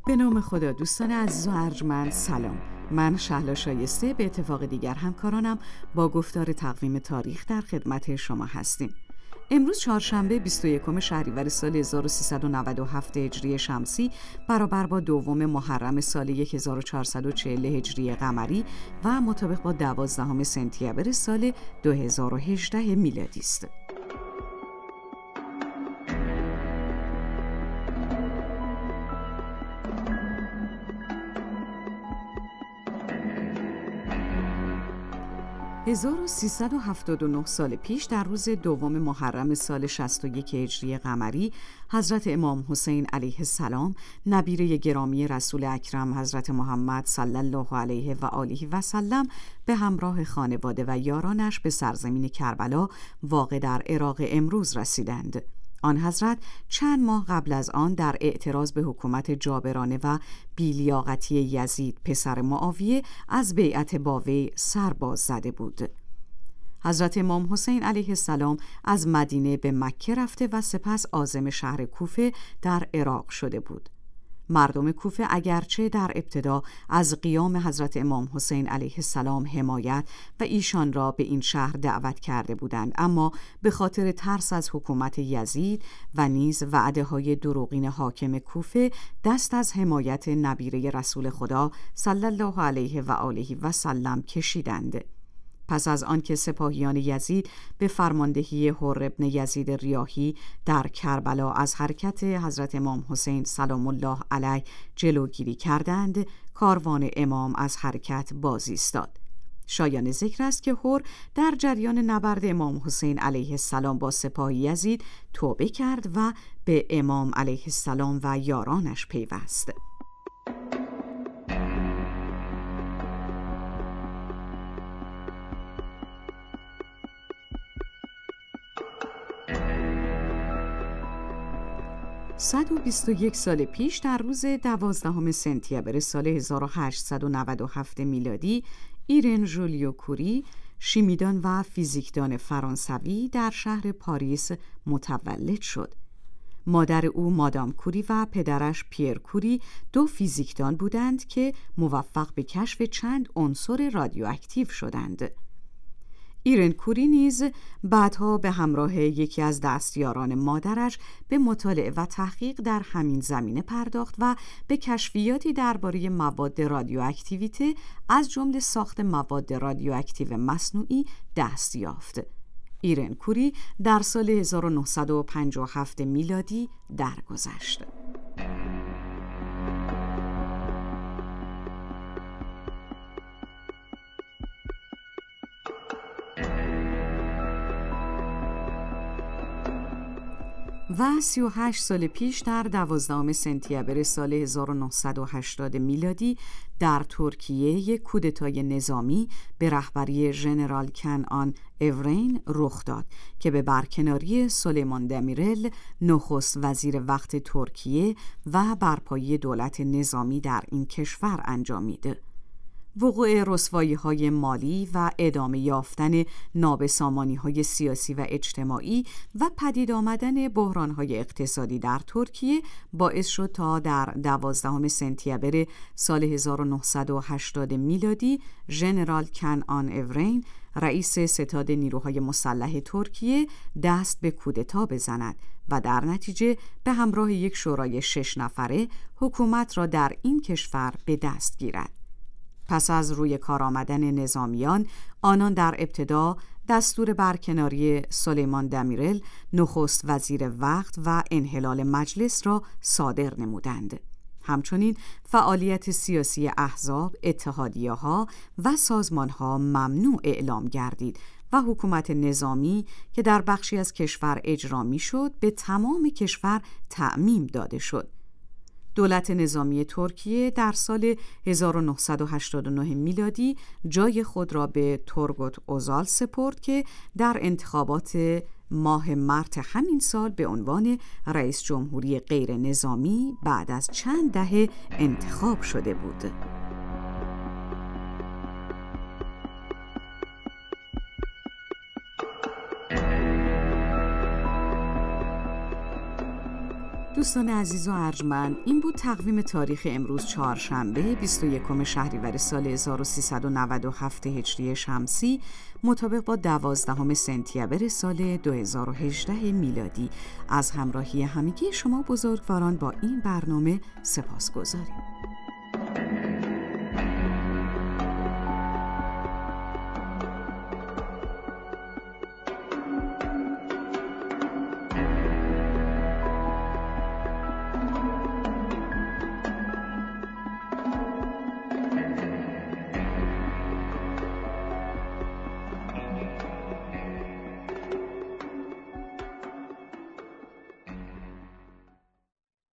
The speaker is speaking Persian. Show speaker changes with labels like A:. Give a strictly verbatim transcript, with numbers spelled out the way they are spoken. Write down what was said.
A: به نام خدا. دوستان عزیز و ارجمند سلام. من شهلا شایسته به اتفاق دیگر همکارانم با گفتار تقویم تاریخ در خدمت شما هستیم. امروز چهارشنبه بیست و یکم شهریور سال هزار و سیصد و نود و هفت هجری شمسی برابر با دوم محرم سال هزار و چهارصد و چهل هجری قمری و مطابق با دوازدهم سپتامبر سال دو هزار و هجده میلادی است. هزار و سیصد و هفتاد و نه سال پیش در روز دوم محرم سال شصت و یک هجری قمری حضرت امام حسین علیه السلام نبیره گرامی رسول اکرم حضرت محمد صلی الله علیه و آله و سلم به همراه خانواده و یارانش به سرزمین کربلا واقع در عراق امروز رسیدند. آن حضرت چند ماه قبل از آن در اعتراض به حکومت جابرانه و بی‌لیاقتی یزید پسر معاویه از بیعت با وی سر باز زده بود. حضرت امام حسین علیه السلام از مدینه به مکه رفته و سپس عازم شهر کوفه در عراق شده بود. مردم کوفه اگرچه در ابتدا از قیام حضرت امام حسین علیه السلام حمایت و ایشان را به این شهر دعوت کرده بودند، اما به خاطر ترس از حکومت یزید و نیز وعده های دروغین حاکم کوفه دست از حمایت نبیره رسول خدا صلی الله علیه و آله و سلم کشیدند. پس از آنکه سپاهیان یزید به فرماندهی حر ابن یزید ریاحی در کربلا از حرکت حضرت امام حسین سلام الله علیه جلوگیری کردند، کاروان امام از حرکت باز ایستاد. شایان ذکر است که حر در جریان نبرد امام حسین علیه السلام با سپاه یزید توبه کرد و به امام علیه السلام و یارانش پیوست. صد و بیست و یک سال پیش در روز دوازدهم سپتامبر سال هزار و هشتصد و نود و هفت میلادی ایرن ژولیو کوری، شیمیدان و فیزیکدان فرانسوی، در شهر پاریس متولد شد. مادر او مادام کوری و پدرش پیر کوری دو فیزیکدان بودند که موفق به کشف چند عنصر رادیواکتیو شدند. ایرن کوری نیز بعدها به همراه یکی از دستیاران مادرش به مطالعه و تحقیق در همین زمینه پرداخت و به کشفیاتی درباره مواد رادیواکتیویته از جمله ساخت مواد رادیواکتیو مصنوعی دست یافت. ایرن کوری در سال هزار و نهصد و پنجاه و هفت میلادی درگذشت. و سی و هشت سال پیش در دوازدهم سپتامبر سال هزار و نهصد و هشتاد میلادی در ترکیه یک کودتای نظامی به رهبری ژنرال کنعان اورین رخ داد که به برکناری سلیمان دمیرل نخست وزیر وقت ترکیه و برپایی دولت نظامی در این کشور انجامید. وقوع رسوایی‌های مالی و ادامه یافتن نابسامانی‌های سیاسی و اجتماعی و پدید آمدن بحران‌های اقتصادی در ترکیه باعث شد تا در دوازدهم سپتامبر سال هزار و نهصد و هشتاد میلادی ژنرال کنعان اورین، رئیس ستاد نیروهای مسلح ترکیه، دست به کودتا بزند و در نتیجه به همراه یک شورای شش نفره حکومت را در این کشور به دست گیرد. پس از روی کار آمدن نظامیان، آنان در ابتدا دستور برکناری سلیمان دمیرل نخست وزیر وقت و انحلال مجلس را صادر نمودند. همچنین فعالیت سیاسی احزاب، اتحادیه‌ها و سازمان‌ها ممنوع اعلام گردید و حکومت نظامی که در بخشی از کشور اجرا می‌شد به تمام کشور تعمیم داده شد. دولت نظامی ترکیه در سال هزار و نهصد و هشتاد و نه میلادی جای خود را به تورگوت اوزال سپرد که در انتخابات ماه مارت همین سال به عنوان رئیس جمهوری غیر نظامی بعد از چند دهه انتخاب شده بود. دوستان عزیز و ارجمند، این بود تقویم تاریخ امروز چهارشنبه بیست و یکم شهریور سال هزار و سیصد و نود و هفت هجری شمسی مطابق با دوازدهم سپتامبر سال دو هزار و هجده میلادی. از همراهی همگی شما بزرگواران با این برنامه سپاسگزاریم.